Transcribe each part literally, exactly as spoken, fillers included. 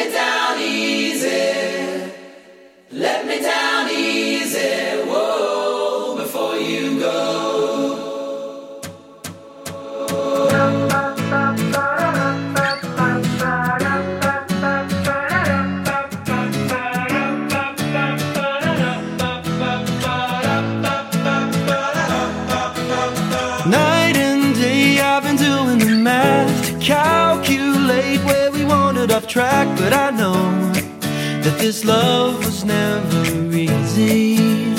me down easy. Let me down easy. Whoa, before you go. Night and day I've been doing the math to calculate where we wandered off track. But I know that this love was never easy.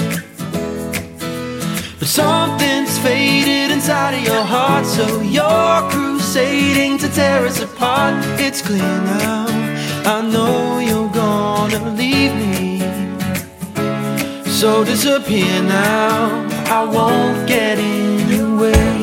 But something's faded inside of your heart, so you're crusading to tear us apart. It's clear now, I know you're gonna leave me. So disappear now, I won't get in your way.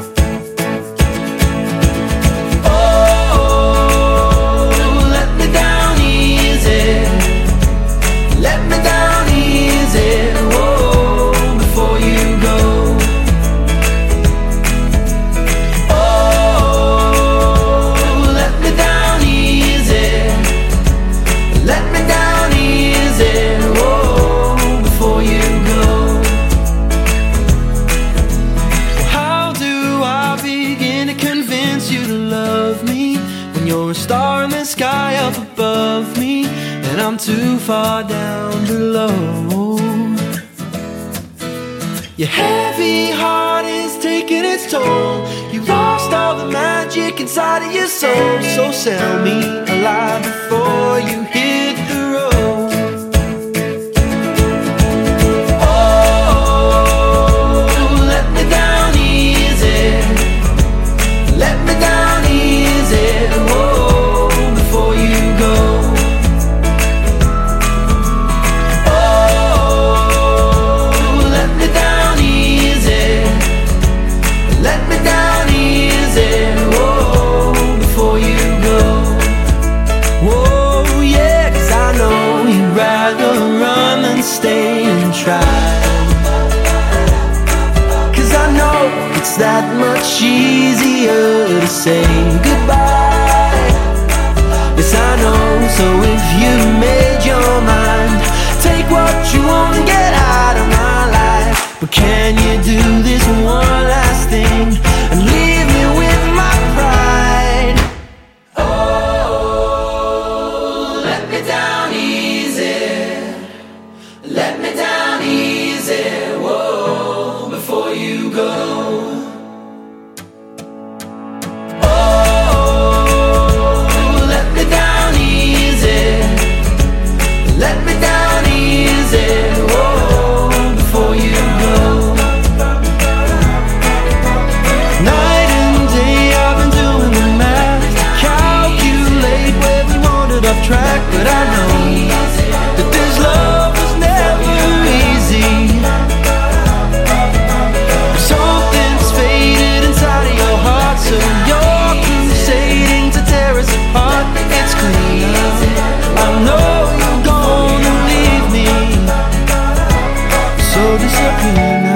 You're a star in the sky up above me, and I'm too far down below. Your heavy heart is taking its toll. You lost all the magic inside of your soul. So sell me alive before you hit the road. Oh, let me down easy. Let me down easy. Stay and try, 'cause I know it's that much easier to say goodbye. Yes, I know. So if you made your mind, take what you want and get out of my life. But can you do this one last thing and leave me with my pride? Oh, let me down easy. Let me down easy, whoa, before you go. Oh, let me down easy. Let me down easy, whoa, before you go. Night and day I've been doing the math to calculate where we wandered off track. But I know that this love disappear now.